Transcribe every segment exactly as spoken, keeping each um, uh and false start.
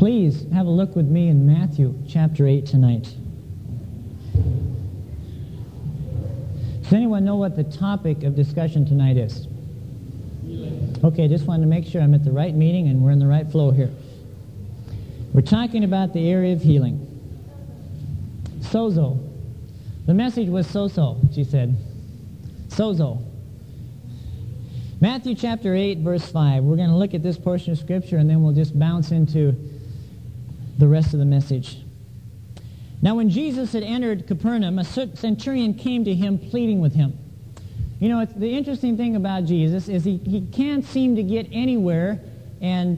Please have a look with me in Matthew chapter eight tonight. Does anyone know what the topic of discussion tonight is? Okay, just wanted to make sure I'm at the right meeting and we're in the right flow here. We're talking about the area of healing. Sozo. The message was so-so, she said. Sozo. Matthew chapter eight, verse five. We're going to look at this portion of Scripture and then we'll just bounce into the rest of the message. Now when Jesus had entered Capernaum, a centurion came to him pleading with him. You know, it's, the interesting thing about Jesus is he, he can't seem to get anywhere and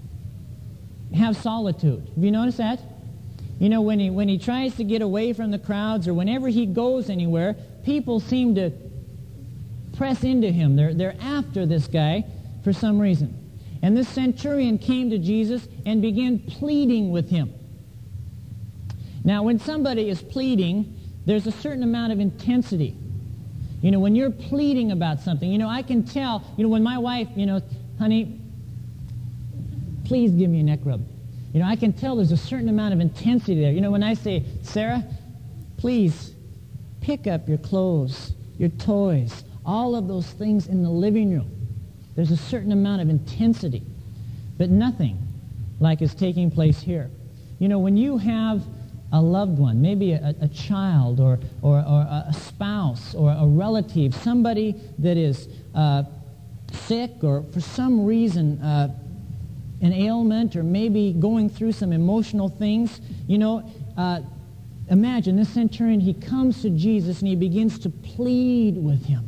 have solitude. Have you noticed that? You know, when he, when he tries to get away from the crowds or whenever he goes anywhere, people seem to press into him. They're, they're after this guy for some reason. And this centurion came to Jesus and began pleading with him. Now, when somebody is pleading, there's a certain amount of intensity. You know, when you're pleading about something, you know, I can tell, you know, when my wife, you know, honey, please give me a neck rub. You know, I can tell there's a certain amount of intensity there. You know, when I say, Sarah, please pick up your clothes, your toys, all of those things in the living room. There's a certain amount of intensity, but nothing like is taking place here. You know, when you have a loved one, maybe a, a child or, or, or a spouse or a relative, somebody that is uh, sick or for some reason uh, an ailment or maybe going through some emotional things, you know, uh, imagine this centurion, he comes to Jesus and he begins to plead with him.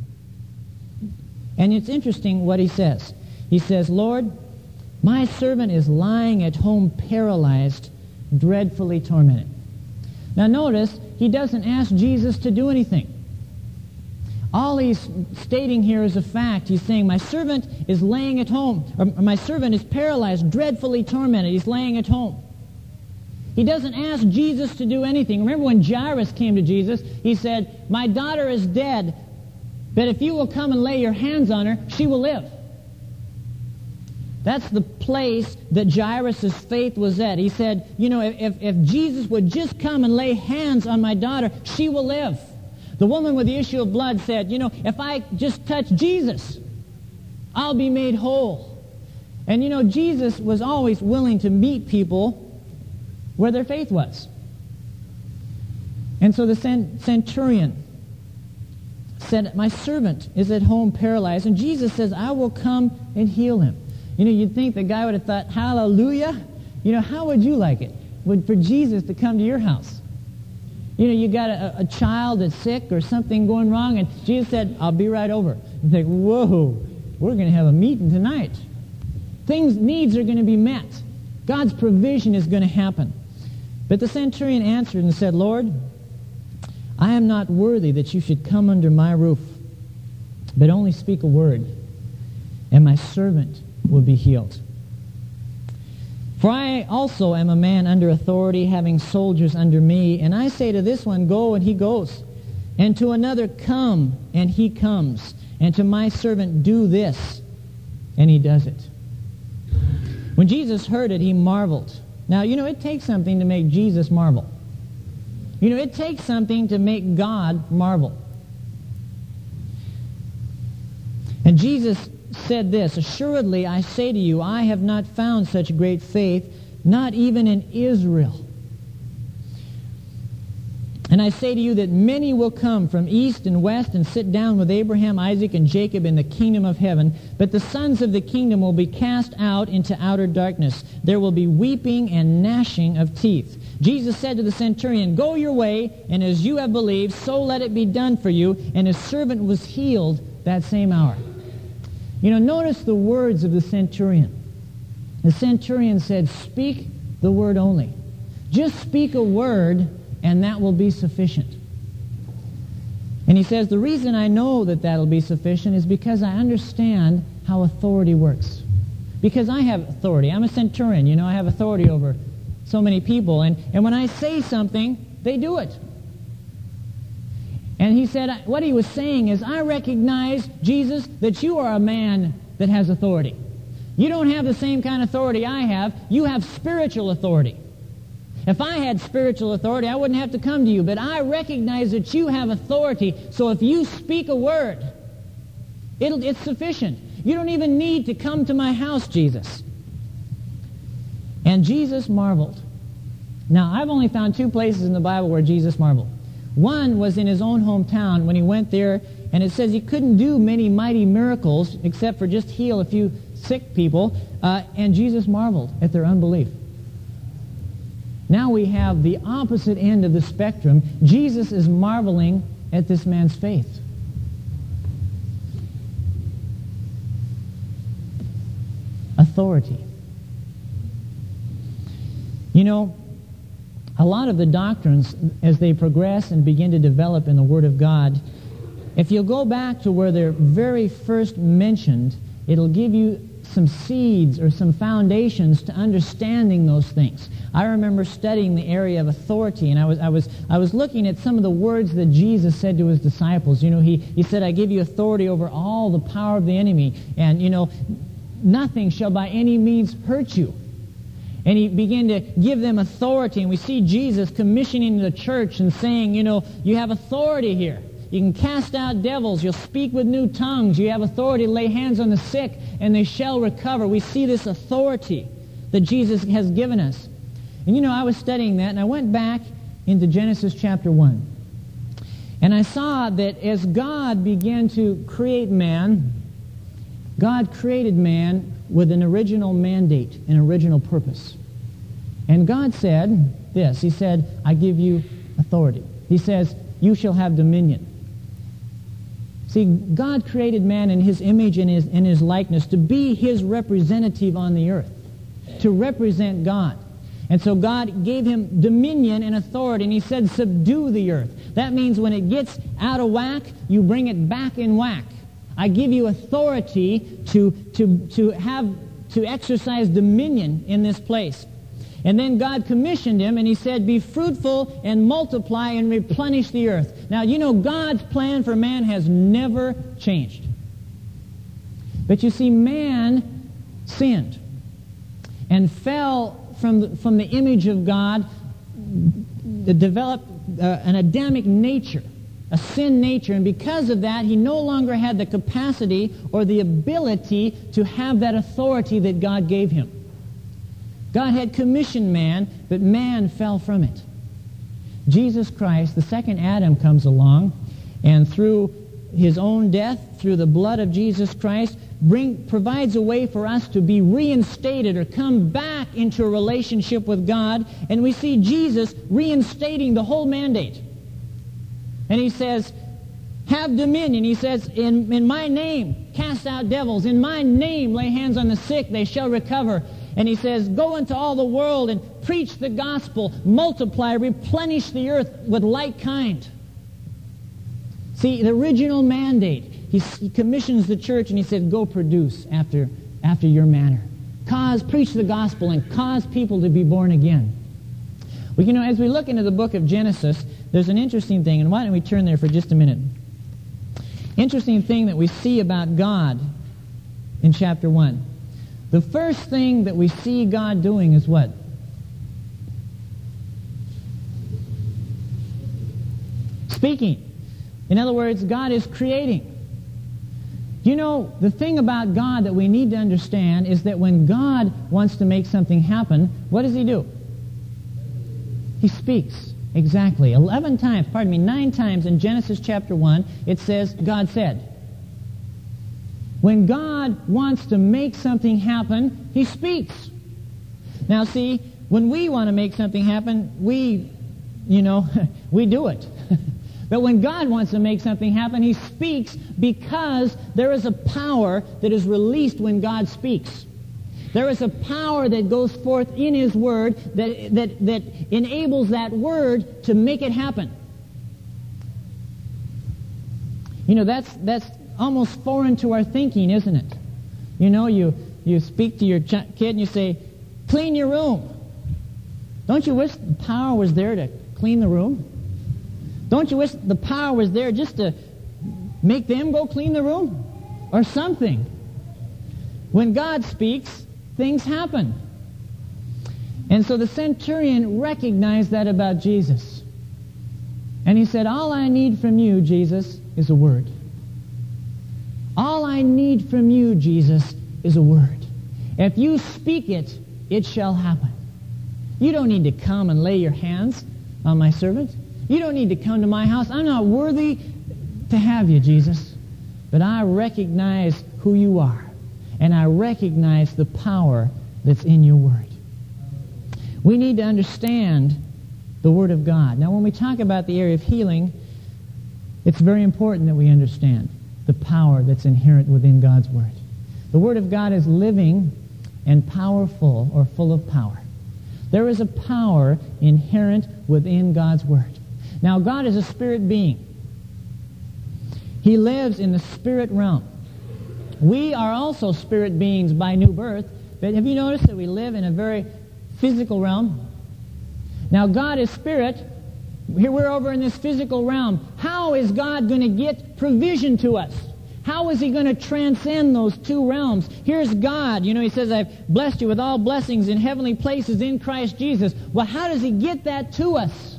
And it's interesting what he says. He says, Lord, my servant is lying at home paralyzed, dreadfully tormented. Now notice, he doesn't ask Jesus to do anything. All he's stating here is a fact. He's saying, my servant is laying at home, or my servant is paralyzed, dreadfully tormented. He's laying at home. He doesn't ask Jesus to do anything. Remember when Jairus came to Jesus, he said, my daughter is dead, but if you will come and lay your hands on her, she will live. That's the place that Jairus' faith was at. He said, you know, if, if Jesus would just come and lay hands on my daughter, she will live. The woman with the issue of blood said, you know, if I just touch Jesus, I'll be made whole. And you know, Jesus was always willing to meet people where their faith was. And so the centurion said, my servant is at home paralyzed. And Jesus says, I will come and heal him. You know, you'd think the guy would have thought, hallelujah. You know, how would you like it would for Jesus to come to your house? You know, you got a, a child that's sick or something going wrong, and Jesus said, I'll be right over. You think, whoa, we're going to have a meeting tonight. Things, needs are going to be met. God's provision is going to happen. But the centurion answered and said, Lord, I am not worthy that you should come under my roof, but only speak a word, and my servant will be healed. For I also am a man under authority, having soldiers under me, and I say to this one, go, and he goes, and to another, come, and he comes, and to my servant, do this, and he does it. When Jesus heard it, he marveled. Now, you know, it takes something to make Jesus marvel. You know, it takes something to make God marvel. And Jesus said this, assuredly I say to you, I have not found such great faith, not even in Israel. And I say to you that many will come from east and west and sit down with Abraham, Isaac, and Jacob in the kingdom of heaven, but the sons of the kingdom will be cast out into outer darkness. There will be weeping and gnashing of teeth. Jesus said to the centurion, go your way, and as you have believed, so let it be done for you. And his servant was healed that same hour. You know, notice the words of the centurion. The centurion said, speak the word only. Just speak a word, and that will be sufficient. And he says, the reason I know that that will be sufficient is because I understand how authority works. Because I have authority. I'm a centurion. You know, I have authority over so many people. And, and when I say something, they do it. And he said, what he was saying is, I recognize, Jesus, that you are a man that has authority. You don't have the same kind of authority I have. You have spiritual authority. If I had spiritual authority, I wouldn't have to come to you. But I recognize that you have authority. So if you speak a word, it'll, it's sufficient. You don't even need to come to my house, Jesus. And Jesus marveled. Now, I've only found two places in the Bible where Jesus marveled. One was in his own hometown when he went there, and it says he couldn't do many mighty miracles except for just heal a few sick people, uh, and Jesus marveled at their unbelief. Now we have the opposite end of the spectrum. Jesus is marveling at this man's faith. Authority. You know, a lot of the doctrines, as they progress and begin to develop in the Word of God, if you'll go back to where they're very first mentioned, it'll give you some seeds or some foundations to understanding those things. I remember studying the area of authority, and I was I was I was looking at some of the words that Jesus said to his disciples. You know, he he said, "I give you authority over all the power of the enemy, and you know, nothing shall by any means hurt you." And he began to give them authority, and we see Jesus commissioning the church and saying, you know, you have authority here. You can cast out devils. You'll speak with new tongues. You have authority to lay hands on the sick, and they shall recover. We see this authority that Jesus has given us. And you know, I was studying that, and I went back into Genesis chapter one. And I saw that as God began to create man, God created man with an original mandate, an original purpose. And God said this. He said, I give you authority. He says, you shall have dominion. See, God created man in his image and his, in his likeness to be his representative on the earth, to represent God. And so God gave him dominion and authority, and he said, subdue the earth. That means when it gets out of whack, you bring it back in whack. I give you authority to, to, to have, to exercise dominion in this place. And then God commissioned him, and he said, be fruitful and multiply and replenish the earth. Now, you know, God's plan for man has never changed. But you see, man sinned and fell from the, from the image of God, developed uh, an Adamic nature, a sin nature, and because of that, he no longer had the capacity or the ability to have that authority that God gave him. God had commissioned man, but man fell from it. Jesus Christ, the second Adam, comes along, and through his own death, through the blood of Jesus Christ, bring, provides a way for us to be reinstated or come back into a relationship with God, and we see Jesus reinstating the whole mandate. And he says, have dominion. He says, in, in my name, cast out devils. In my name, lay hands on the sick, they shall recover. And he says, go into all the world and preach the gospel, multiply, replenish the earth with like kind. See, the original mandate, he, he commissions the church and he said, go produce after, after your manner. Cause, preach the gospel and cause people to be born again. Well, you know, as we look into the book of Genesis, there's an interesting thing, and why don't we turn there for just a minute. Interesting thing that we see about God in chapter one. The first thing that we see God doing is what? Speaking. In other words, God is creating. You know, the thing about God that we need to understand is that when God wants to make something happen, what does he do? He speaks. Exactly. Eleven times, pardon me, nine times in Genesis chapter one, it says, God said. When God wants to make something happen, he speaks. Now see, when we want to make something happen, we, you know, we do it. But when God wants to make something happen, he speaks because there is a power that is released when God speaks. There is a power that goes forth in his word that, that, that enables that word to make it happen. You know, that's, that's almost foreign to our thinking, isn't it? You know, you, you speak to your ch- kid and you say, clean your room. Don't you wish the power was there to clean the room? Don't you wish the power was there just to make them go clean the room? Or something. When God speaks, things happen. And so the centurion recognized that about Jesus. And he said, all I need from you, Jesus, is a word. All I need from you, Jesus, is a word. If you speak it, it shall happen. You don't need to come and lay your hands on my servant. You don't need to come to my house. I'm not worthy to have you, Jesus. But I recognize who you are. And I recognize the power that's in your word. We need to understand the Word of God. Now, when we talk about the area of healing, it's very important that we understand the power that's inherent within God's Word. The Word of God is living and powerful, or full of power. There is a power inherent within God's Word. Now, God is a spirit being. He lives in the spirit realm. We are also spirit beings by new birth, but have you noticed that we live in a very physical realm? Now, God is spirit. Here we're over in this physical realm. How is God going to get provision to us? How is he going to transcend those two realms? Here's God. You know, he says, I've blessed you with all blessings in heavenly places in Christ Jesus. Well, how does he get that to us?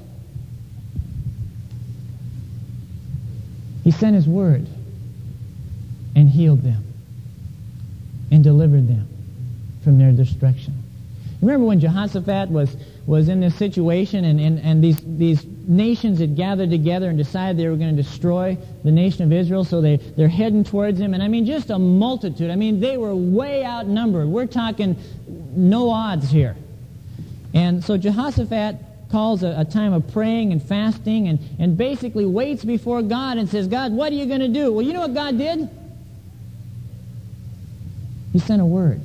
He sent his word and healed them and delivered them from their destruction. Remember when Jehoshaphat was, was in this situation and, and, and these, these nations had gathered together and decided they were going to destroy the nation of Israel, so they, they're heading towards him. And I mean, just a multitude. I mean, they were way outnumbered. We're talking no odds here. And so Jehoshaphat calls a, a time of praying and fasting and, and basically waits before God and says, God, what are you going to do? Well, you know what God did? He sent a word.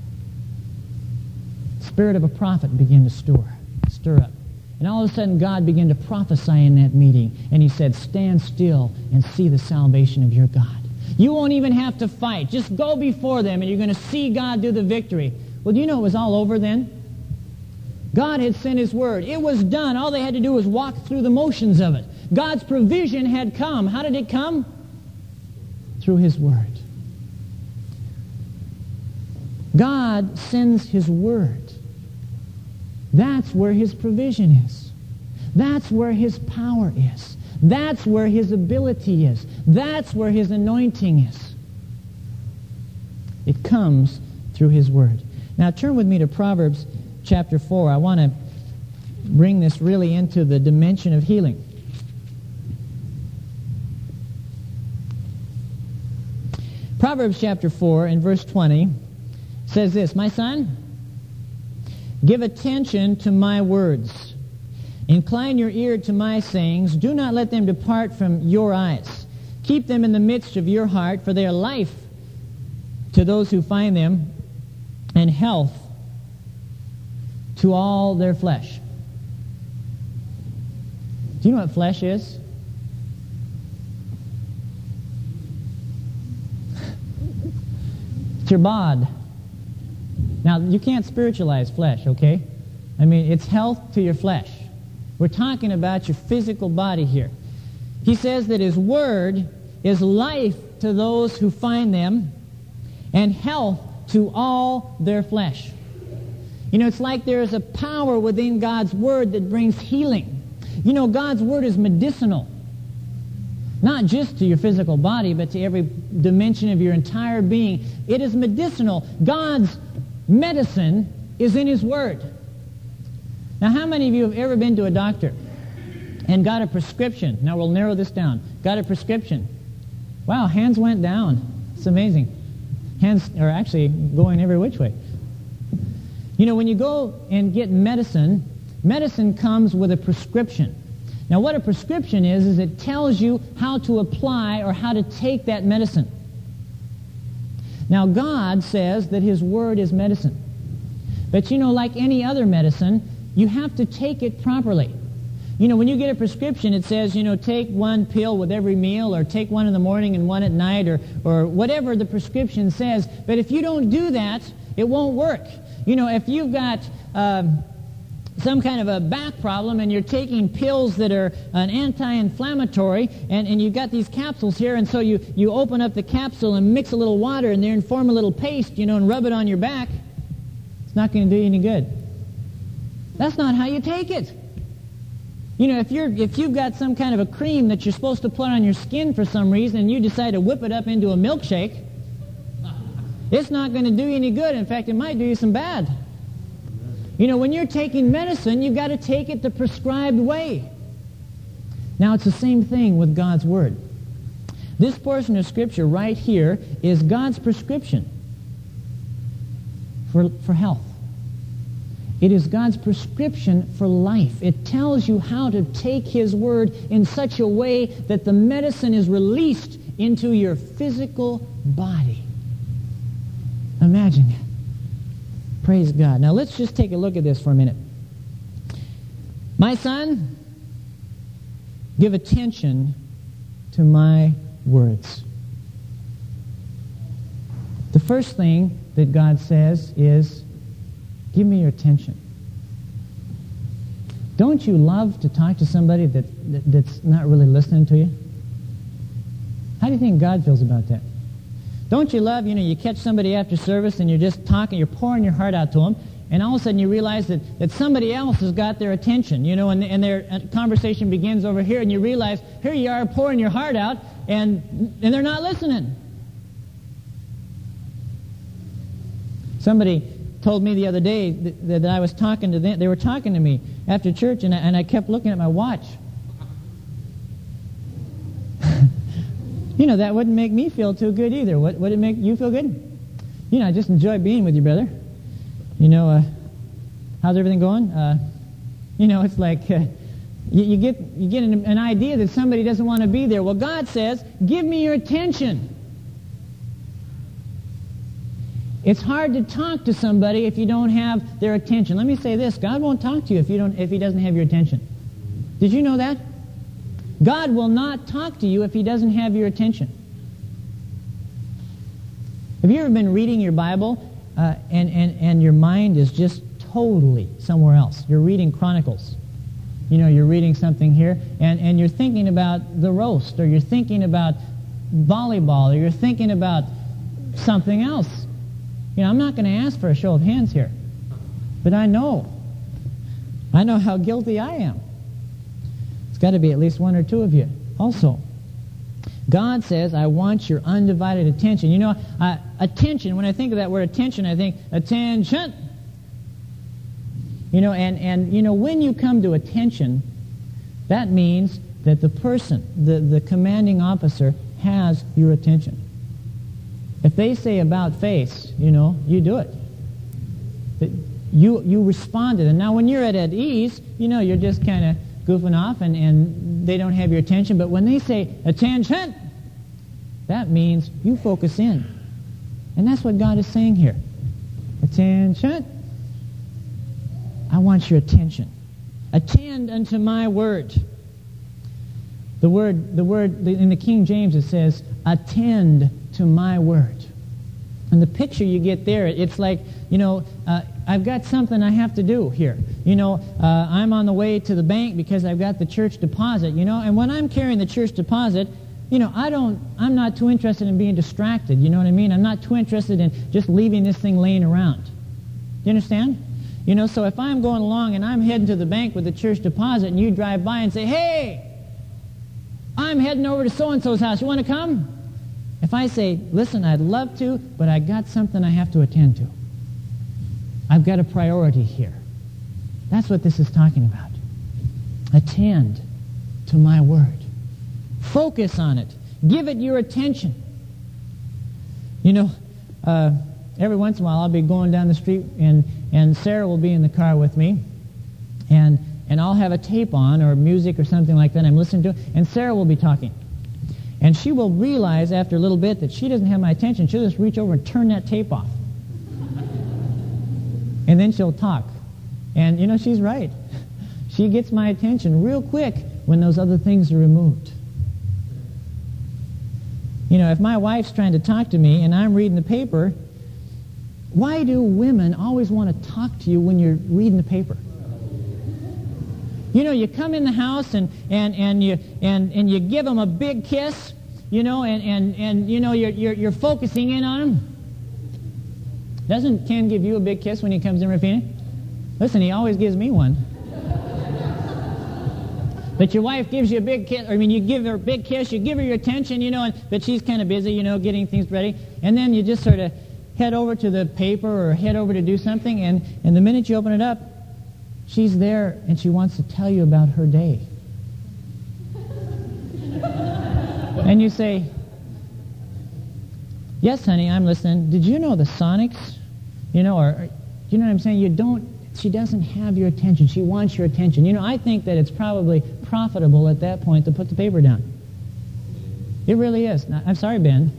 Spirit of a prophet began to stir, stir up. And all of a sudden, God began to prophesy in that meeting. And he said, stand still and see the salvation of your God. You won't even have to fight. Just go before them and you're going to see God do the victory. Well, do you know it was all over then? God had sent his word. It was done. All they had to do was walk through the motions of it. God's provision had come. How did it come? Through his word. God sends his word. That's where his provision is. That's where his power is. That's where his ability is. That's where his anointing is. It comes through his word. Now turn with me to Proverbs chapter four. I want to bring this really into the dimension of healing. Proverbs chapter four and verse twenty says this, my son, give attention to my words. Incline your ear to my sayings. Do not let them depart from your eyes. Keep them in the midst of your heart, for they are life to those who find them, and health to all their flesh. Do you know what flesh is? It's your bod. Now, you can't spiritualize flesh, okay? I mean, it's health to your flesh. We're talking about your physical body here. He says that his word is life to those who find them and health to all their flesh. You know, it's like there is a power within God's word that brings healing. You know, God's word is medicinal. Not just to your physical body, but to every dimension of your entire being. It is medicinal. God's medicine is in his word. Now, how many of you have ever been to a doctor and got a prescription? Now, we'll narrow this down. Got a prescription. Wow, hands went down. It's amazing. Hands are actually going every which way. You know, when you go and get medicine, medicine comes with a prescription. Now, what a prescription is, is it tells you how to apply or how to take that medicine. Now, God says that his word is medicine. But, you know, like any other medicine, you have to take it properly. You know, when you get a prescription, it says, you know, take one pill with every meal, or take one in the morning and one at night, or, or whatever the prescription says. But if you don't do that, it won't work. You know, if you've got um, some kind of a back problem and you're taking pills that are an anti-inflammatory, and, and you've got these capsules here, and so you, you open up the capsule and mix a little water in there and form a little paste, you know, and rub it on your back, it's not going to do you any good. That's not how you take it. You know, if you're if you've got some kind of a cream that you're supposed to put on your skin for some reason and you decide to whip it up into a milkshake, it's not going to do you any good. In fact, it might do you some bad. You know, when you're taking medicine, you've got to take it the prescribed way. Now, it's the same thing with God's Word. This portion of Scripture right here is God's prescription for, for health. It is God's prescription for life. It tells you how to take His Word in such a way that the medicine is released into your physical body. Imagine that. Praise God. Now let's just take a look at this for a minute. My son, give attention to my words. The first thing that God says is, give me your attention. Don't you love to talk to somebody that, that that's not really listening to you? How do you think God feels about that? Don't you love, you know, you catch somebody after service and you're just talking, you're pouring your heart out to them, and all of a sudden you realize that, that somebody else has got their attention, you know, and, and their conversation begins over here, and you realize, here you are pouring your heart out, and, and they're not listening. Somebody told me the other day that, that I was talking to them, they were talking to me after church, and I, and I kept looking at my watch. You know, that wouldn't make me feel too good either. Would, would it make you feel good? You know, I just enjoy being with you, brother. You know, uh, how's everything going? Uh, you know, it's like uh, you, you get you get an, an idea that somebody doesn't want to be there. Well, God says, give me your attention. It's hard to talk to somebody if you don't have their attention. Let me say this: God won't talk to you if you don't if He doesn't have your attention. Did you know that? God will not talk to you if He doesn't have your attention. Have you ever been reading your Bible uh, and, and, and your mind is just totally somewhere else? You're reading Chronicles. You know, you're reading something here, and, and you're thinking about the roast, or you're thinking about volleyball, or you're thinking about something else. You know, I'm not going to ask for a show of hands here, but I know. I know how guilty I am. It's got to be at least one or two of you also. God says, I want your undivided attention. You know, uh, attention, when I think of that word attention, I think attention. You know, and, and you know, when you come to attention, that means that the person, the, the commanding officer, has your attention. If they say about face, you know, you do it. You, you responded. And now when you're at, at ease, you know, you're just kind of goofing off, and, and they don't have your attention. But when they say attention, that means you focus in. And that's what God is saying here. Attention. I want your attention. Attend unto my word. The word, the word in the King James, it says, attend to my word. And the picture you get there, it's like, you know, uh, I've got something I have to do here. You know, uh, I'm on the way to the bank because I've got the church deposit, you know, and when I'm carrying the church deposit, you know, I don't, I'm not too interested in being distracted, you know what I mean? I'm not too interested in just leaving this thing laying around. Do you understand? You know, so if I'm going along and I'm heading to the bank with the church deposit and you drive by and say, hey, I'm heading over to so-and-so's house, you want to come? If I say, listen, I'd love to, but I got something I have to attend to. I've got a priority here. That's what this is talking about. Attend to my word. Focus on it. Give it your attention. You know, uh, every once in a while I'll be going down the street and, and Sarah will be in the car with me, and, and I'll have a tape on or music or something like that I'm listening to, and Sarah will be talking. And she will realize after a little bit that she doesn't have my attention. She'll just reach over and turn that tape off. And then she'll talk. And, you know, she's right. She gets my attention real quick when those other things are removed. You know, if my wife's trying to talk to me and I'm reading the paper, why do women always want to talk to you when you're reading the paper? You know, you come in the house and, and, and, you, and, and you give them a big kiss, you know, and, and, and you know, you're, you're, you're focusing in on them. Doesn't Ken give you a big kiss when he comes in, Rafina? Listen, he always gives me one. But your wife gives you a big kiss, or I mean, you give her a big kiss, you give her your attention, you know, and, but she's kind of busy, you know, getting things ready. And then you just sort of head over to the paper or head over to do something, and, and the minute you open it up, she's there and she wants to tell you about her day. And you say, yes, honey, I'm listening. Did you know the Sonics? You know, or, or you know what I'm saying? You don't, she doesn't have your attention. She wants your attention. You know, I think that it's probably profitable at that point to put the paper down. It really is. Now, I'm sorry, Ben.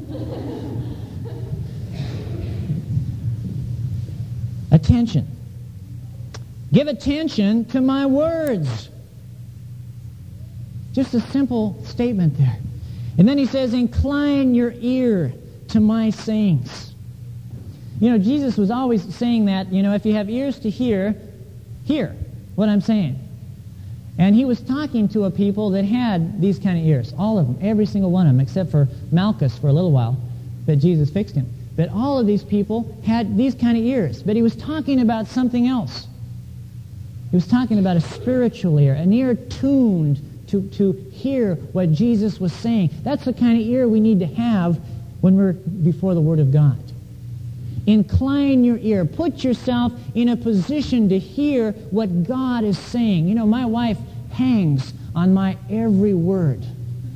Attention. Give attention to my words. Just a simple statement there. And then he says, incline your ear to my sayings. You know, Jesus was always saying that, you know, if you have ears to hear, hear what I'm saying. And he was talking to a people that had these kind of ears. All of them, every single one of them, except for Malchus for a little while, but Jesus fixed him. But all of these people had these kind of ears. But he was talking about something else. He was talking about a spiritual ear, an ear tuned to, to hear what Jesus was saying. That's the kind of ear we need to have when we're before the Word of God. Incline your ear. Put yourself in a position to hear what God is saying. You know, my wife hangs on my every word.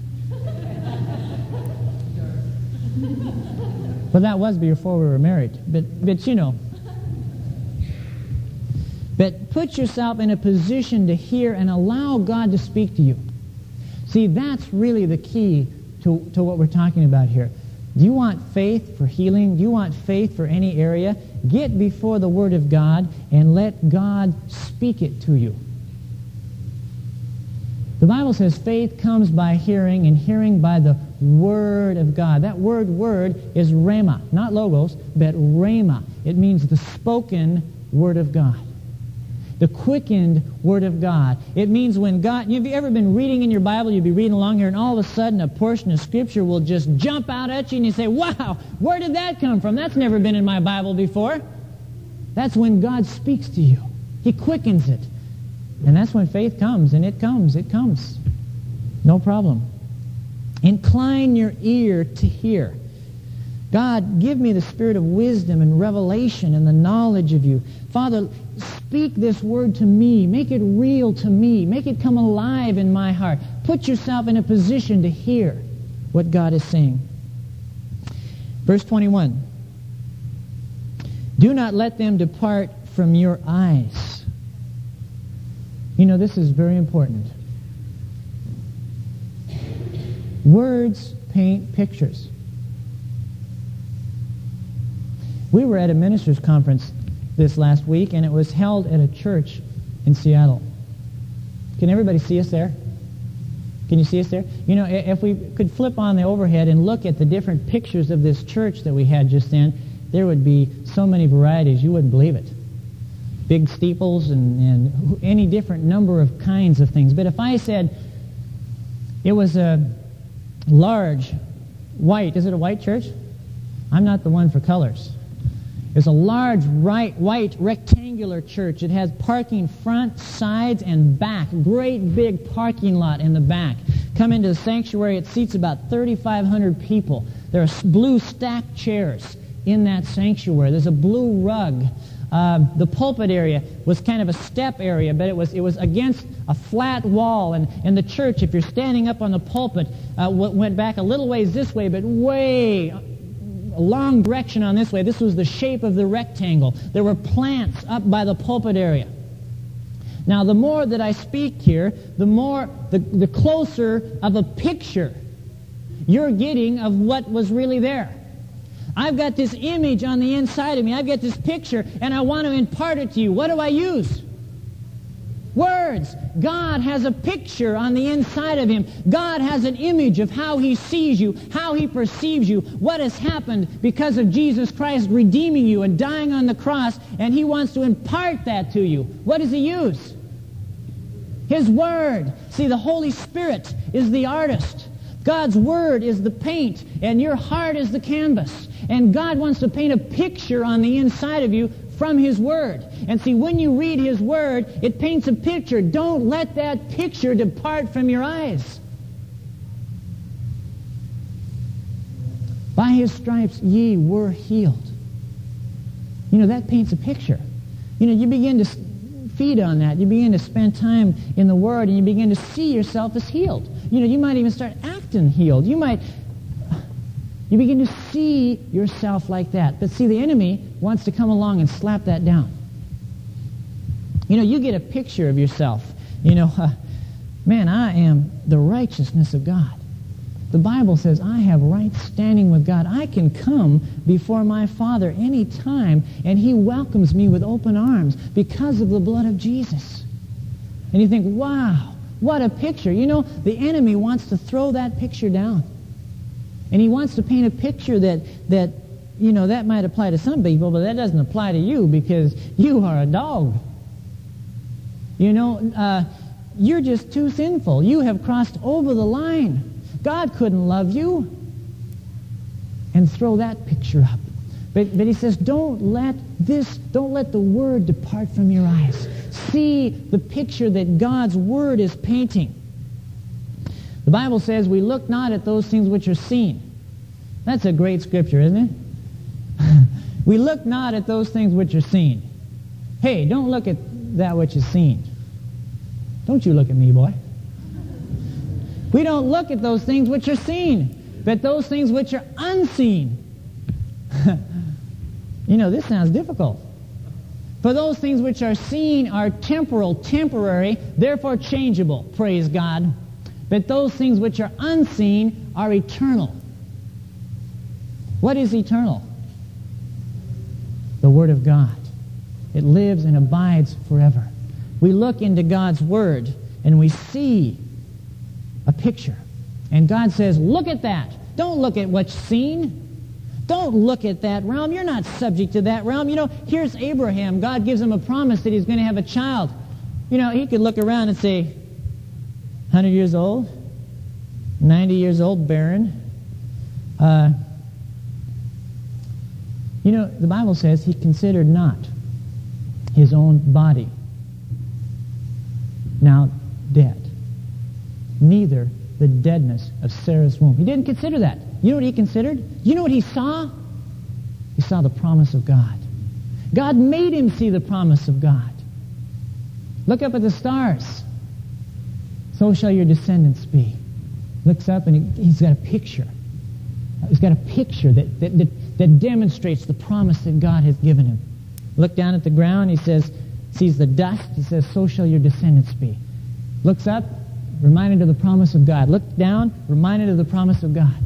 Well, that was before we were married. But, but you know. But put yourself in a position to hear and allow God to speak to you. See, that's really the key to, to what we're talking about here. Do you want faith for healing? Do you want faith for any area? Get before the Word of God and let God speak it to you. The Bible says faith comes by hearing, and hearing by the Word of God. That word, word, is rhema. Not logos, but rhema. It means the spoken Word of God. The quickened Word of God. It means when God... Have you ever been reading in your Bible, you'd be reading along here, and all of a sudden a portion of Scripture will just jump out at you, and you say, wow, where did that come from? That's never been in my Bible before. That's when God speaks to you. He quickens it. And that's when faith comes, and it comes, it comes. No problem. Incline your ear to hear. God, give me the spirit of wisdom and revelation and the knowledge of you. Father, speak this word to me. Make it real to me. Make it come alive in my heart. Put yourself in a position to hear what God is saying. Verse twenty-one. Do not let them depart from your eyes. You know, this is very important. Words paint pictures. We were at a ministers' conference this last week, and it was held at a church in Seattle. Can everybody see us there? Can you see us there? You know, if we could flip on the overhead and look at the different pictures of this church that we had just then, there would be so many varieties, you wouldn't believe it. Big steeples and, and any different number of kinds of things. But if I said it was a large white, is it a white church? I'm not the one for colors. It's a large right, white rectangular church. It has parking front, sides, and back. Great big parking lot in the back. Come into the sanctuary, it seats about thirty-five hundred people. There are blue stacked chairs in that sanctuary. There's a blue rug. Uh, the pulpit area was kind of a step area, but it was it was against a flat wall. And, and the church, if you're standing up on the pulpit, uh, went back a little ways this way, but way... a long direction on this way. This was the shape of the rectangle. There were plants up by the pulpit area. Now, the more that I speak here, the more, the, the closer of a picture you're getting of what was really there. I've got this image on the inside of me. I've got this picture, and I want to impart it to you. What do I use? Words. God has a picture on the inside of him. God has an image of how he sees you, how he perceives you, what has happened because of Jesus Christ redeeming you and dying on the cross, and he wants to impart that to you. What does he use? His Word. See, the Holy Spirit is the artist. God's Word is the paint, and your heart is the canvas. And God wants to paint a picture on the inside of you from His Word. And see, when you read His Word, it paints a picture. Don't let that picture depart from your eyes. By His stripes ye were healed. You know, that paints a picture. You know, you begin to feed on that. You begin to spend time in the Word, and you begin to see yourself as healed. You know, you might even start acting healed. You might, you begin to see yourself like that. But see, the enemy wants to come along and slap that down. You know, you get a picture of yourself. You know, uh, man, I am the righteousness of God. The Bible says I have right standing with God. I can come before my Father any time, and He welcomes me with open arms because of the blood of Jesus. And you think, wow, what a picture. You know, the enemy wants to throw that picture down. And he wants to paint a picture that, that, you know, that might apply to some people, but that doesn't apply to you because you are a dog. You know, uh, you're just too sinful. You have crossed over the line. God couldn't love you. And throw that picture up. But, but he says, don't let this, don't let the Word depart from your eyes. See the picture that God's Word is painting. The Bible says, we look not at those things which are seen. That's a great scripture, isn't it? We look not at those things which are seen. Hey, don't look at that which is seen. Don't you look at me, boy. We don't look at those things which are seen, but those things which are unseen. You know, this sounds difficult. For those things which are seen are temporal, temporary, therefore changeable, praise God. But those things which are unseen are eternal. What is eternal? The Word of God. It lives and abides forever. We look into God's Word and we see a picture. And God says, look at that. Don't look at what's seen. Don't look at that realm. You're not subject to that realm. You know, here's Abraham. God gives him a promise that he's going to have a child. You know, he could look around and say, one hundred years old, ninety years old, barren. Uh, you know, the Bible says he considered not his own body now dead, neither the deadness of Sarah's womb. He didn't consider that. You know what he considered? You know what he saw? He saw the promise of God. God made him see the promise of God. Look up at the stars. So shall your descendants be. Looks up and he, he's got a picture. He's got a picture that, that, that, that demonstrates the promise that God has given him. Look down at the ground. He says, sees the dust. He says, so shall your descendants be. Looks up, reminded of the promise of God. Look down, reminded of the promise of God.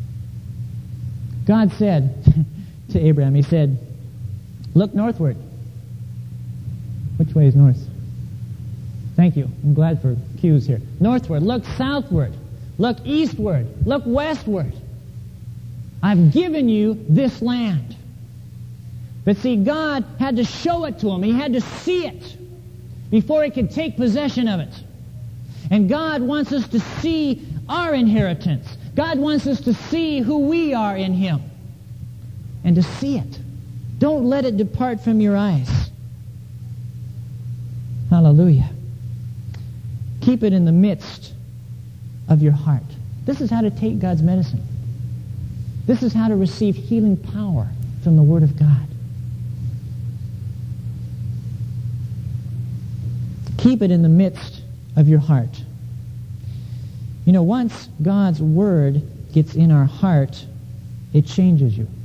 God said to Abraham, he said, look northward. Which way is north? Thank you. I'm glad for cues here. Northward. Look southward. Look eastward. Look westward. I've given you this land. But see, God had to show it to him. He had to see it before he could take possession of it. And God wants us to see our inheritance. God wants us to see who we are in him. And to see it. Don't let it depart from your eyes. Hallelujah. Keep it in the midst of your heart. This is how to take God's medicine. This is how to receive healing power from the Word of God. Keep it in the midst of your heart. You know, once God's Word gets in our heart, it changes you.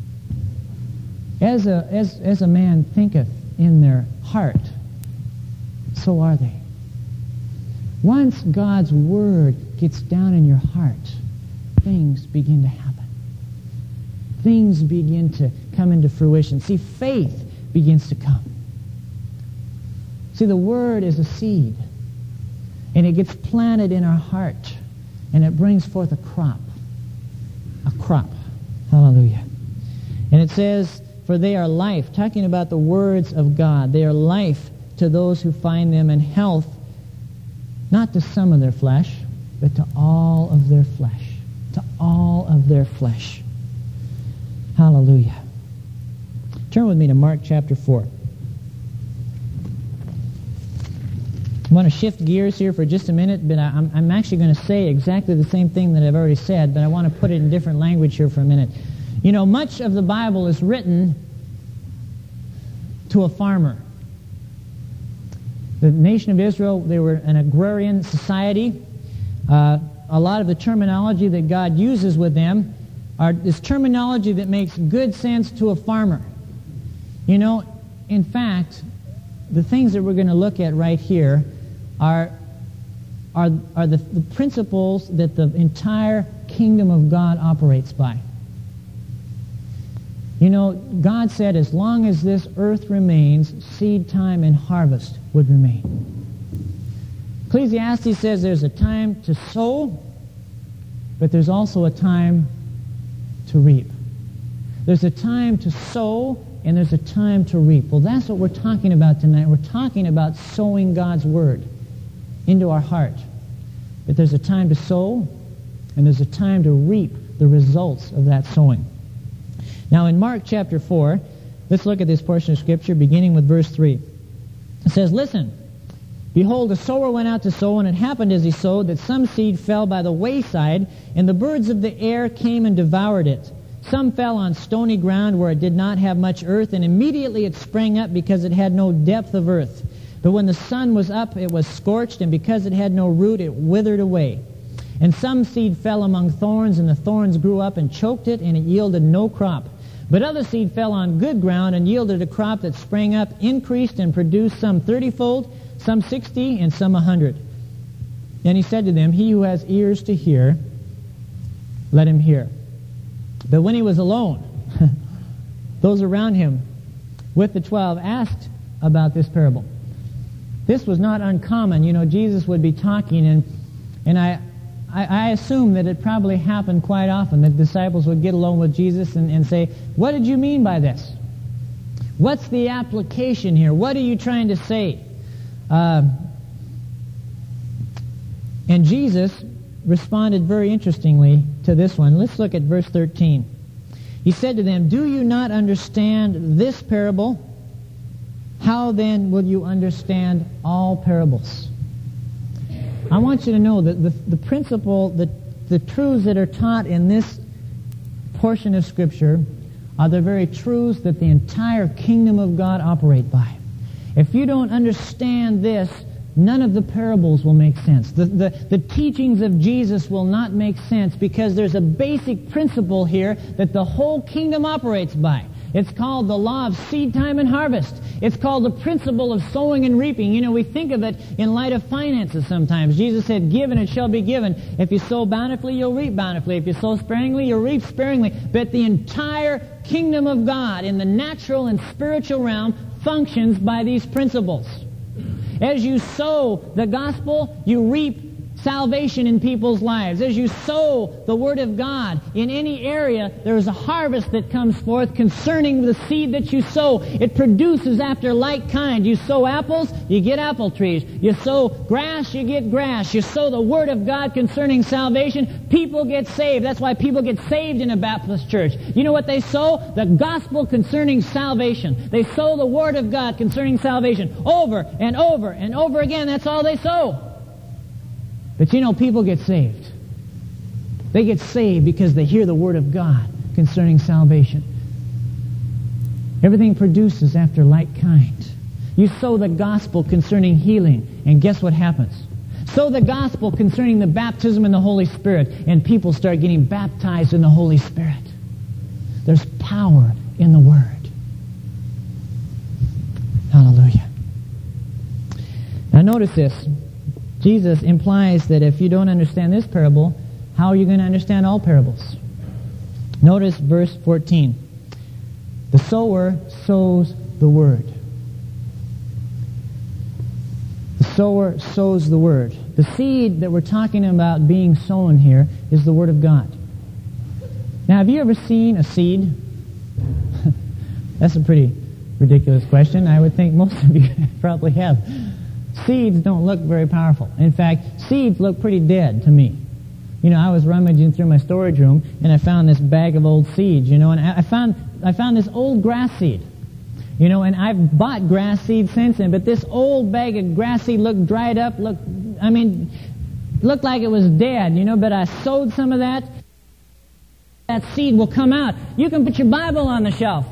As a, as, as a man thinketh in their heart, so are they. Once God's Word gets down in your heart, things begin to happen. Things begin to come into fruition. See, faith begins to come. See, the Word is a seed. And it gets planted in our heart. And it brings forth a crop. A crop. Hallelujah. And it says, for they are life. Talking about the words of God. They are life to those who find them, and health not to some of their flesh, but to all of their flesh. To all of their flesh. Hallelujah. Turn with me to Mark chapter four. I want to shift gears here for just a minute, but I'm, I'm actually going to say exactly the same thing that I've already said, but I want to put it in different language here for a minute. You know, much of the Bible is written to a farmer. The nation of Israel, they were an agrarian society. Uh, a lot of the terminology that God uses with them are is terminology that makes good sense to a farmer. You know, in fact, the things that we're going to look at right here are, are, are the, the principles that the entire kingdom of God operates by. You know, God said as long as this earth remains, seed time and harvest would remain. Ecclesiastes says there's a time to sow, but there's also a time to reap. There's a time to sow, and there's a time to reap. Well, that's what we're talking about tonight. We're talking about sowing God's Word into our heart. But there's a time to sow, and there's a time to reap the results of that sowing. Now, in Mark chapter four, let's look at this portion of Scripture, beginning with verse three. It says, "Listen, behold, a sower went out to sow, and it happened as he sowed that some seed fell by the wayside, and the birds of the air came and devoured it. Some fell on stony ground where it did not have much earth, and immediately it sprang up because it had no depth of earth. But when the sun was up, it was scorched, and because it had no root, it withered away. And some seed fell among thorns, and the thorns grew up and choked it, and it yielded no crop. But other seed fell on good ground and yielded a crop that sprang up, increased, and produced some thirty-fold, some sixty, and some a hundred. And he said to them, He who has ears to hear, let him hear. But when he was alone, those around him with the twelve asked about this parable." This was not uncommon. You know, Jesus would be talking, and and I, I, I assume that it probably happened quite often that disciples would get alone with Jesus and, and say, "What did you mean by this? What's the application here? What are you trying to say?" Uh, and Jesus responded very interestingly to this one. Let's look at verse thirteen. He said to them, "Do you not understand this parable? How then will you understand all parables?" I want you to know that the, the principle, the, the truths that are taught in this portion of Scripture are the very truths that the entire kingdom of God operate by. If you don't understand this, none of the parables will make sense. The, the, the teachings of Jesus will not make sense because there's a basic principle here that the whole kingdom operates by. It's called the law of seed time and harvest. It's called the principle of sowing and reaping. You know, we think of it in light of finances sometimes. Jesus said, "Give and it shall be given. If you sow bountifully, you'll reap bountifully. If you sow sparingly, you'll reap sparingly." But the entire kingdom of God in the natural and spiritual realm functions by these principles. As you sow the gospel, you reap salvation in people's lives. As you sow the Word of God in any area, there is a harvest that comes forth concerning the seed that you sow. It produces after like kind. You sow apples, you get apple trees. You sow grass, you get grass. You sow the Word of God concerning salvation, people get saved. That's why people get saved in a Baptist church. You know what they sow? The gospel concerning salvation. They sow the Word of God concerning salvation over and over and over again. That's all they sow. But you know, people get saved. They get saved because they hear the Word of God concerning salvation. Everything produces after like kind. You sow the gospel concerning healing, and guess what happens? Sow the gospel concerning the baptism in the Holy Spirit, and people start getting baptized in the Holy Spirit. There's power in the Word. Hallelujah. Now notice this. Jesus implies that if you don't understand this parable, how are you going to understand all parables? Notice verse fourteen. The sower sows the Word. The sower sows the Word. The seed that we're talking about being sown here is the Word of God. Now, have you ever seen a seed? That's a pretty ridiculous question. I would think most of you probably have. seeds don't look very powerful. In fact, seeds look pretty dead to me. You know, I was rummaging through my storage room, and I found this bag of old seeds, you know, and I found, I found this old grass seed. You know, and I've bought grass seed since then, but this old bag of grass seed looked dried up, looked, I mean, looked like it was dead, you know, but I sowed some of that. That seed will come out. You can put your Bible on the shelf.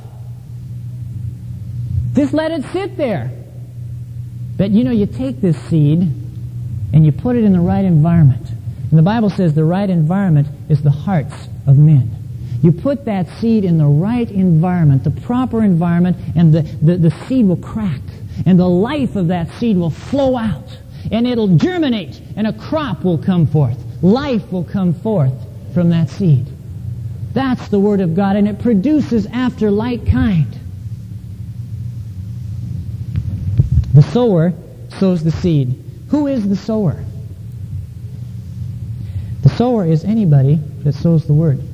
Just let it sit there. But, you know, you take this seed and you put it in the right environment. And the Bible says the right environment is the hearts of men. You put that seed in the right environment, the proper environment, and the, the, the seed will crack. And the life of that seed will flow out. And it'll germinate, and a crop will come forth. Life will come forth from that seed. That's the Word of God, and it produces after like kind. The sower sows the seed. Who is the sower? The sower is anybody that sows the Word.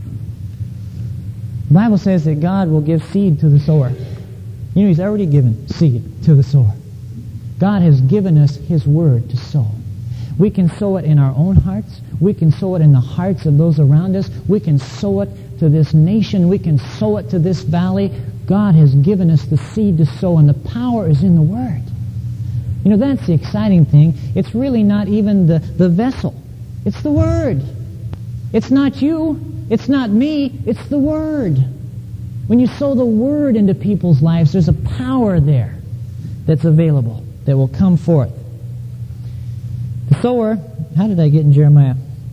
The Bible says that God will give seed to the sower. You know, He's already given seed to the sower. God has given us His Word to sow. We can sow it in our own hearts. We can sow it in the hearts of those around us. We can sow it to this nation. We can sow it to this valley. God has given us the seed to sow, and the power is in the Word. You know, that's the exciting thing. It's really not even the, the vessel. It's the Word. It's not you. It's not me. It's the Word. When you sow the Word into people's lives, there's a power there that's available that will come forth. The sower, how did I get in Jeremiah?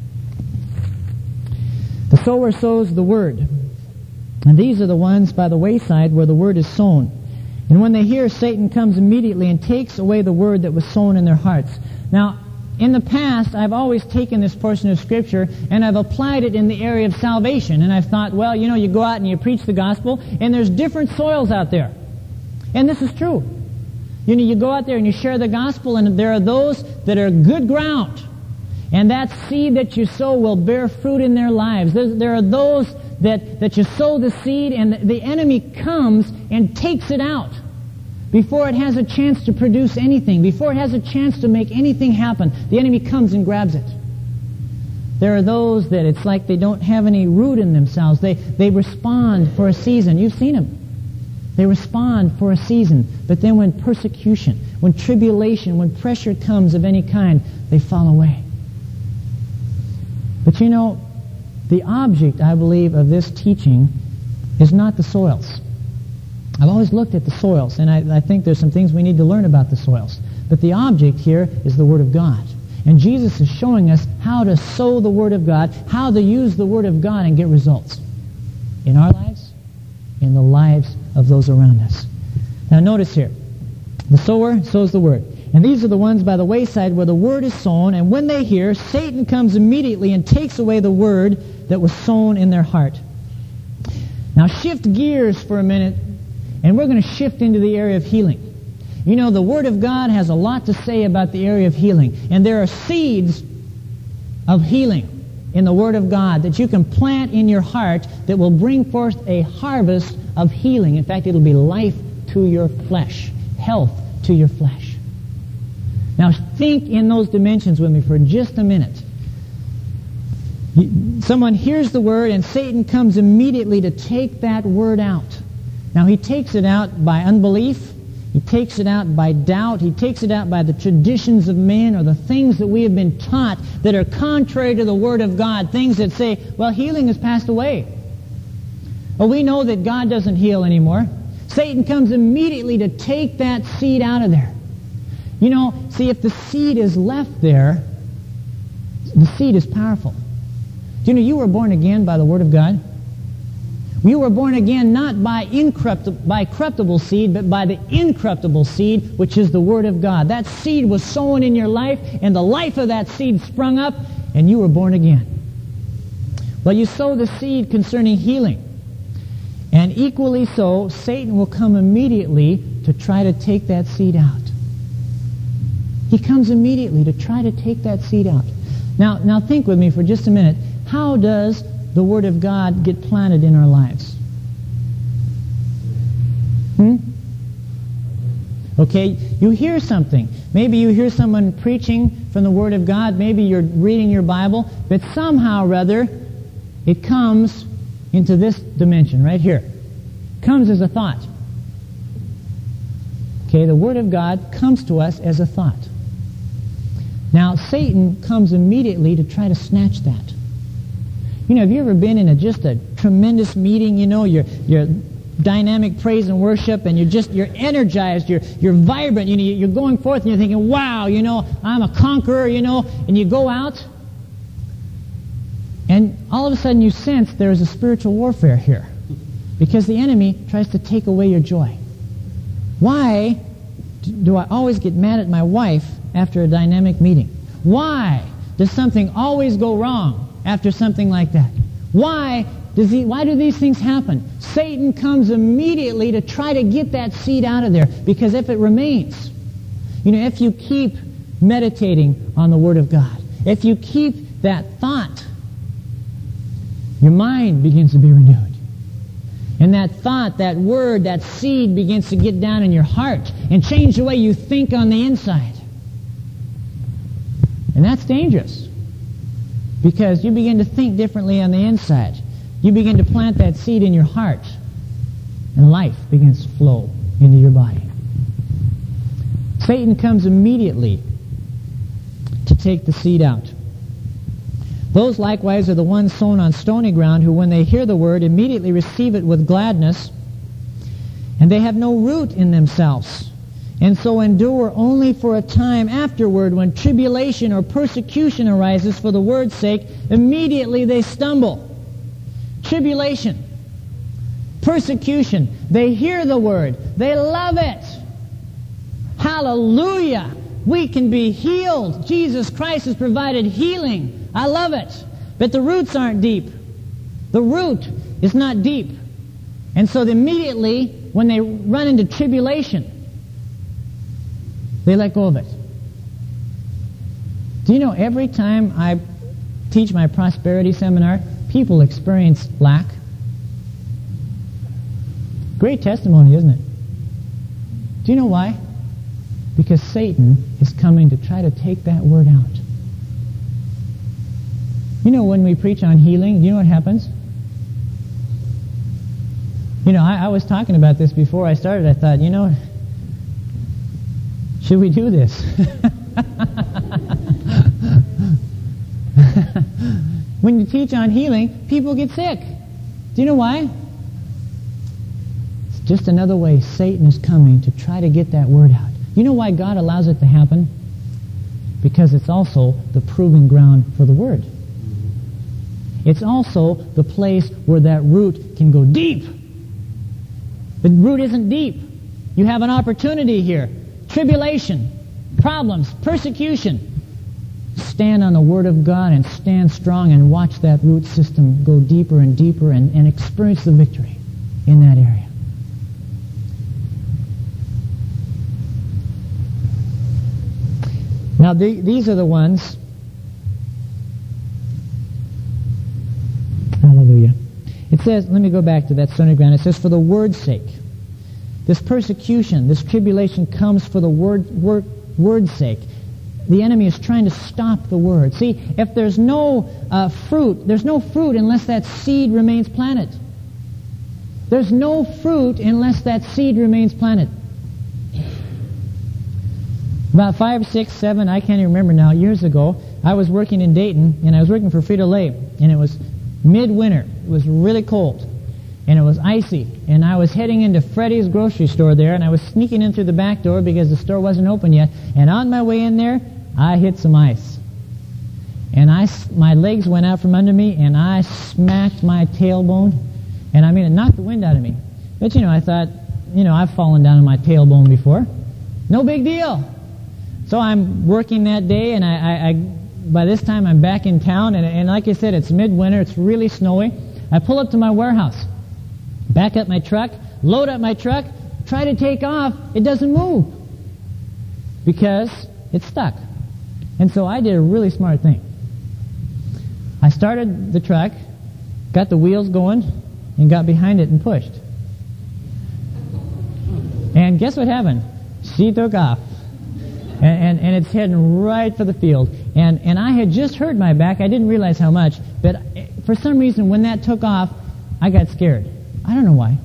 The sower sows the Word. And these are the ones by the wayside where the Word is sown. And when they hear, Satan comes immediately and takes away the Word that was sown in their hearts. Now, in the past, I've always taken this portion of Scripture and I've applied it in the area of salvation. And I've thought, well, you know, you go out and you preach the gospel, and there's different soils out there. And this is true. You know, you go out there and you share the gospel, and there are those that are good ground. And that seed that you sow will bear fruit in their lives. There, there are those that, that you sow the seed, and the, the enemy comes and takes it out before it has a chance to produce anything, before it has a chance to make anything happen. The enemy comes and grabs it. There are those that it's like they don't have any root in themselves. They, they respond for a season. You've seen them. They respond for a season. But then when persecution, when tribulation, when pressure comes of any kind, they fall away. But you know, the object, I believe, of this teaching is not the soils. I've always looked at the soils, and I, I think there's some things we need to learn about the soils. But the object here is the Word of God. And Jesus is showing us how to sow the Word of God, how to use the Word of God and get results in our lives, in the lives of those around us. Now notice here, the sower sows the Word. And these are the ones by the wayside where the Word is sown, and when they hear, Satan comes immediately and takes away the Word that was sown in their heart. Now shift gears for a minute, and we're going to shift into the area of healing. You know, the Word of God has a lot to say about the area of healing. And there are seeds of healing in the Word of God that you can plant in your heart that will bring forth a harvest of healing. In fact, it'll be life to your flesh, health to your flesh. Now, think in those dimensions with me for just a minute. Someone hears the Word, and Satan comes immediately to take that Word out. Now, he takes it out by unbelief. He takes it out by doubt. He takes it out by the traditions of men or the things that we have been taught that are contrary to the Word of God. Things that say, well, healing has passed away. Well, we know that God doesn't heal anymore. Satan comes immediately to take that seed out of there. You know, see, if the seed is left there, the seed is powerful. Do you know you were born again by the Word of God? You were born again not by incorruptible, by corruptible seed, but by the incorruptible seed, which is the Word of God. That seed was sown in your life, and the life of that seed sprung up, and you were born again. Well, you sow the seed concerning healing. And equally so, Satan will come immediately to try to take that seed out. He comes immediately to try to take that seed out. Now, now think with me for just a minute. How does the Word of God get planted in our lives? Hmm? Okay, you hear something. Maybe you hear someone preaching from the Word of God. Maybe you're reading your Bible. But somehow or other, it comes into this dimension right here. Comes as a thought. Okay, the Word of God comes to us as a thought. Now, Satan comes immediately to try to snatch that. You know, have you ever been in a, just a tremendous meeting? You know, you're you're dynamic praise and worship, and you're just you're energized, you're you're vibrant. You know, you're going forth, and you're thinking, "Wow, you know, I'm a conqueror." You know, and you go out, and all of a sudden you sense there is a spiritual warfare here, because the enemy tries to take away your joy. Why do I always get mad at my wife after a dynamic meeting? Why does something always go wrong after something like that? Why does he, why do these things happen? Satan comes immediately to try to get that seed out of there, because if it remains, you know, if you keep meditating on the Word of God, if you keep that thought, your mind begins to be renewed. And that thought, that word, that seed begins to get down in your heart and change the way you think on the inside. And that's dangerous, because you begin to think differently on the inside. You begin to plant that seed in your heart, and life begins to flow into your body. Satan comes immediately to take the seed out. Those likewise are the ones sown on stony ground, who when they hear the word immediately receive it with gladness, and they have no root in themselves, and so endure only for a time. Afterward, when tribulation or persecution arises for the word's sake, immediately they stumble. Tribulation, persecution, they hear the word, they love it. Hallelujah! We can be healed. Jesus Christ has provided healing. I love it. But the roots aren't deep. The root is not deep. And so immediately, when they run into tribulation, they let go of it. Do you know, every time I teach my prosperity seminar, people experience lack. Great testimony, isn't it? Do you know why? Because Satan is coming to try to take that word out. You know, when we preach on healing, do you know what happens? You know, I, I was talking about this before I started. I thought, you know, should we do this? When you teach on healing, people get sick. Do you know why? It's just another way Satan is coming to try to get that word out. You know why God allows it to happen? Because it's also the proving ground for the word. It's also the place where that root can go deep. The root isn't deep. You have an opportunity here. Tribulation, problems, persecution. Stand on the Word of God and stand strong and watch that root system go deeper and deeper, and, and experience the victory in that area. Now, the, these are the ones, hallelujah. It says, let me go back to that stony ground. It says, for the word's sake. This persecution, this tribulation comes for the word, word, word's sake. The enemy is trying to stop the word. See, if there's no uh, fruit, there's no fruit unless that seed remains planted. There's no fruit unless that seed remains planted. About five, six, seven, I can't even remember now, years ago, I was working in Dayton, and I was working for Frito-Lay, and it was midwinter. It was really cold, and it was icy, and I was heading into Freddy's grocery store there, and I was sneaking in through the back door because the store wasn't open yet, and on my way in there, I hit some ice. And I, my legs went out from under me, and I smacked my tailbone, and I mean, it knocked the wind out of me. But, you know, I thought, you know, I've fallen down on my tailbone before. No big deal. So I'm working that day, and I, I, I by this time I'm back in town, and, and like I said, it's midwinter, it's really snowy. I pull up to my warehouse, back up my truck, load up my truck, try to take off. It doesn't move because it's stuck. And so I did a really smart thing. I started the truck, got the wheels going, and got behind it and pushed. And guess what happened? she took off. And, and, and it's heading right for the field. And, and I had just hurt my back. I didn't realize how much. But for some reason, when that took off, I got scared. I don't know why.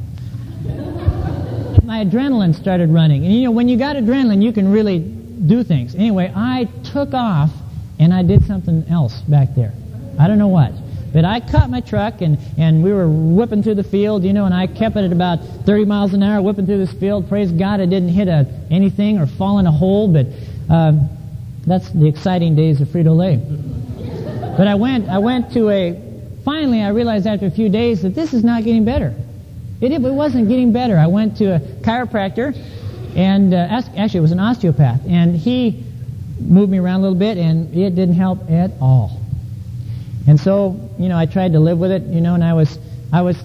My adrenaline started running. And you know, when you got adrenaline, you can really do things. Anyway, I took off, and I did something else back there. I don't know what. But I caught my truck, and, and we were whipping through the field, you know, and I kept it at about thirty miles an hour, whipping through this field. Praise God, I didn't hit a, anything or fall in a hole, but uh, that's the exciting days of Frito-Lay. But I went, I went to a, finally I realized after a few days that this is not getting better. It, it wasn't getting better. I went to a chiropractor, and uh, actually it was an osteopath, and he moved me around a little bit, and it didn't help at all. And so, you know, I tried to live with it, you know, and I was, I was,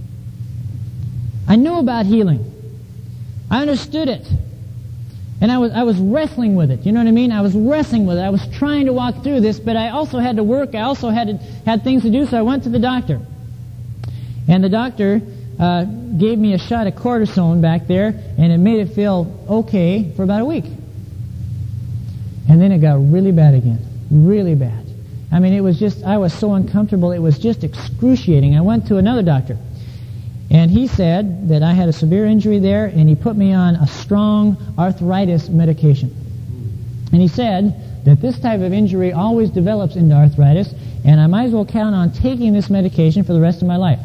I knew about healing. I understood it. And I was, I was wrestling with it, you know what I mean? I was wrestling with it. I was trying to walk through this, but I also had to work. I also had to, had things to do, so I went to the doctor. And the doctor uh, gave me a shot of cortisone back there, and it made it feel okay for about a week. And then it got really bad again, really bad. I mean, it was just, I was so uncomfortable, it was just excruciating. I went to another doctor, and he said that I had a severe injury there, and he put me on a strong arthritis medication. And he said that this type of injury always develops into arthritis, and I might as well count on taking this medication for the rest of my life.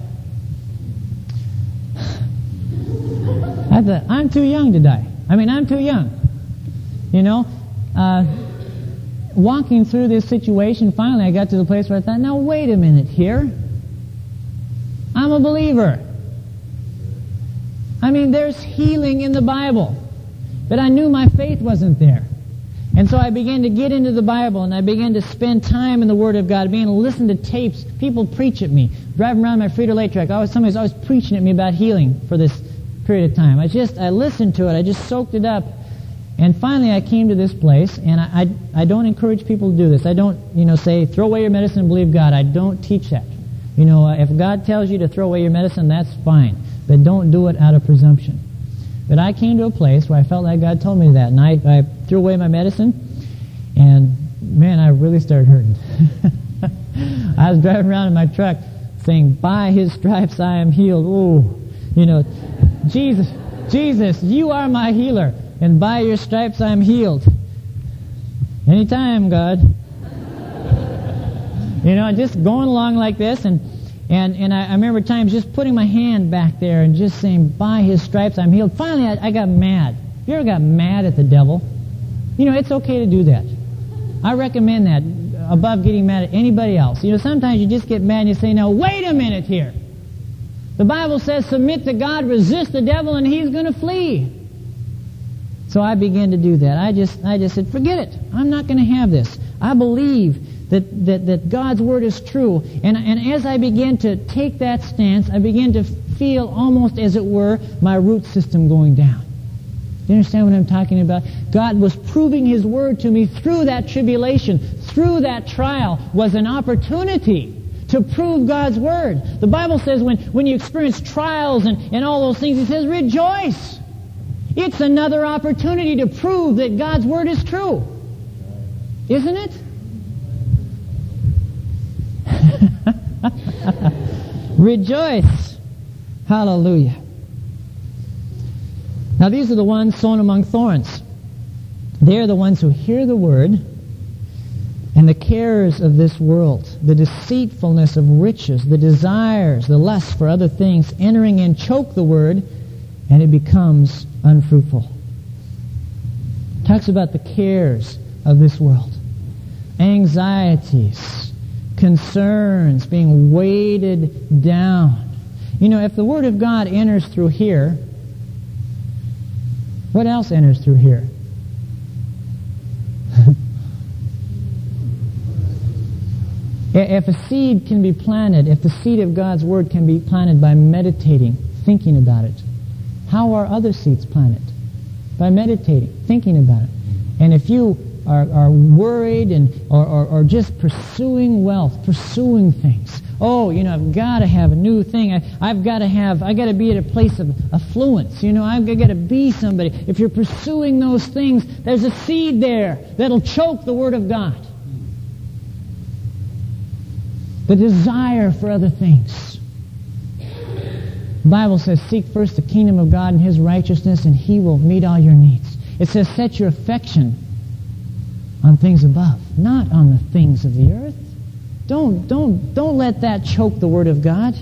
I thought, I'm too young to die. I mean, I'm too young. You know? Uh... Walking through this situation, finally I got to the place where I thought, now wait a minute here. I'm a believer. I mean, there's healing in the Bible. But I knew my faith wasn't there. And so I began to get into the Bible, and I began to spend time in the Word of God. I began to listen to tapes. People preach at me. Driving around my Frito-Lay truck, I was, somebody's always preaching at me about healing for this period of time. I just, I listened to it. I just soaked it up. And finally, I came to this place, and I, I, I don't encourage people to do this. I don't, you know, say, throw away your medicine and believe God. I don't teach that. You know, uh, if God tells you to throw away your medicine, that's fine. But don't do it out of presumption. But I came to a place where I felt like God told me that. And I, I threw away my medicine, and, man, I really started hurting. I was driving around in my truck saying, by His stripes I am healed. Ooh, you know, Jesus, Jesus, you are my healer. And by your stripes I am healed. Anytime, God. You know, just going along like this, and and, and I, I remember times just putting my hand back there and just saying, by His stripes I'm healed. Finally, I, I got mad. You ever got mad at the devil? You know, it's okay to do that. I recommend that above getting mad at anybody else. You know, sometimes you just get mad and you say, now, wait a minute here. The Bible says, submit to God, resist the devil, and he's going to flee. So I began to do that. I just I just said, forget it. I'm not going to have this. I believe that, that, that God's Word is true. And, and as I began to take that stance, I began to feel almost, as it were, my root system going down. Do you understand what I'm talking about? God was proving His Word to me through that tribulation, through that trial, was an opportunity to prove God's Word. The Bible says when, when you experience trials and, and all those things, it says, rejoice. It's another opportunity to prove that God's Word is true. Isn't it? Rejoice. Hallelujah. Now these are the ones sown among thorns. They're the ones who hear the Word, and the cares of this world, the deceitfulness of riches, the desires, the lust for other things, entering in, choke the Word, and it becomes unfruitful. Talks about the cares of this world. Anxieties, concerns, being weighted down. You know, if the Word of God enters through here, what else enters through here? If a seed can be planted, if the seed of God's Word can be planted by meditating, thinking about it, how are other seeds planted? By meditating, thinking about it. And if you are, are worried and or, or, or just pursuing wealth, pursuing things. Oh, you know, I've got to have a new thing. I, I've got to have, I've got to be at a place of affluence. You know, I've got to be somebody. If you're pursuing those things, there's a seed there that'll choke the Word of God. The desire for other things. The Bible says, seek first the kingdom of God and His righteousness, and He will meet all your needs. It says, set your affection on things above, not on the things of the earth. Don't, don't, don't let that choke the Word of God.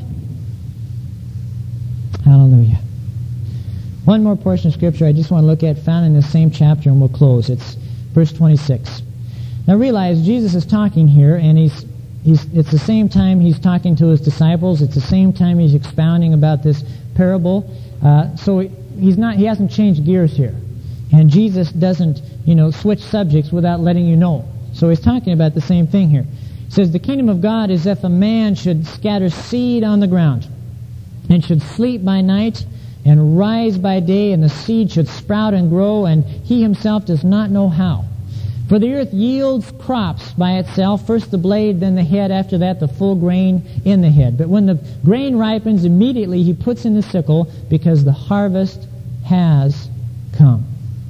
Hallelujah. One more portion of Scripture I just want to look at, found in the same chapter, and we'll close. It's verse twenty-six. Now realize Jesus is talking here, and he's, he's, it's the same time he's talking to his disciples. It's the same time he's expounding about this parable. Uh, so he's not, he hasn't changed gears here. And Jesus doesn't, you know, switch subjects without letting you know. So he's talking about the same thing here. It says, the kingdom of God is if a man should scatter seed on the ground, and should sleep by night, and rise by day, and the seed should sprout and grow, and he himself does not know how. For the earth yields crops by itself, first the blade, then the head, after that the full grain in the head. But when the grain ripens, immediately he puts in the sickle, because the harvest has come.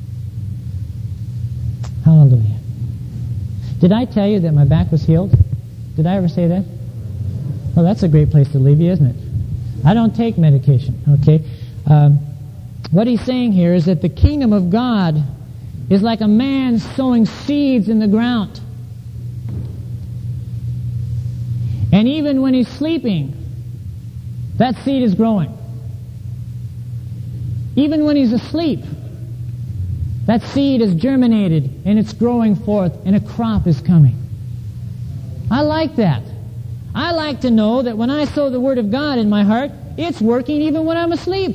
Hallelujah. Did I tell you that my back was healed? Did I ever say that? Well, that's a great place to leave you, isn't it? I don't take medication, okay? Um, what he's saying here is that the kingdom of God is like a man sowing seeds in the ground. And even when he's sleeping, that seed is growing. Even when he's asleep, that seed is germinated and it's growing forth and a crop is coming. I like that. I like to know that when I sow the Word of God in my heart, it's working even when I'm asleep.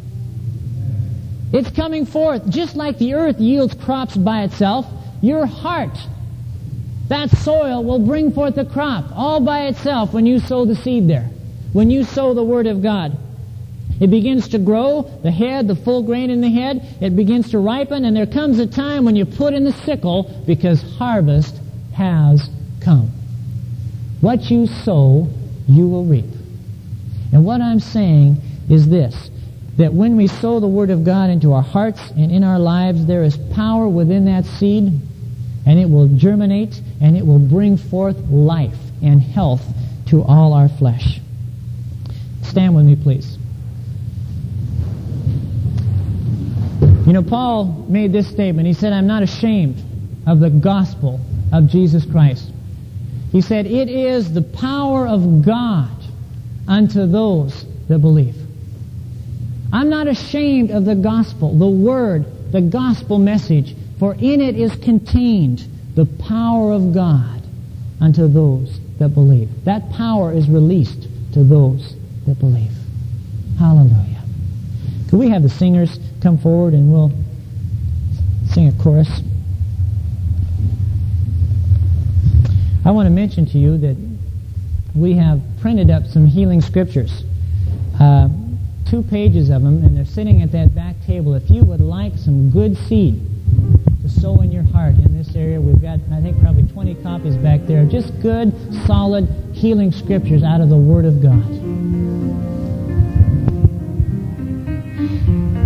It's coming forth. Just like the earth yields crops by itself, your heart, that soil will bring forth a crop all by itself when you sow the seed there. When you sow the Word of God. It begins to grow, the head, the full grain in the head, it begins to ripen, and there comes a time when you put in the sickle because harvest has come. What you sow, you will reap. And what I'm saying is this, that when we sow the Word of God into our hearts and in our lives, there is power within that seed, and it will germinate, and it will bring forth life and health to all our flesh. Stand with me, please. You know, Paul made this statement. He said, I'm not ashamed of the gospel of Jesus Christ. He said, it is the power of God unto those that believe. I'm not ashamed of the gospel, the word, the gospel message, for in it is contained the power of God unto those that believe. That power is released to those that believe. Hallelujah. Could we have the singers come forward and we'll sing a chorus? I want to mention to you that we have printed up some healing scriptures. Uh, two pages of them, and they're sitting at that back table. If you would like some good seed to sow in your heart in this area, we've got, I think, probably twenty copies back there. Just good, solid, healing scriptures out of the Word of God.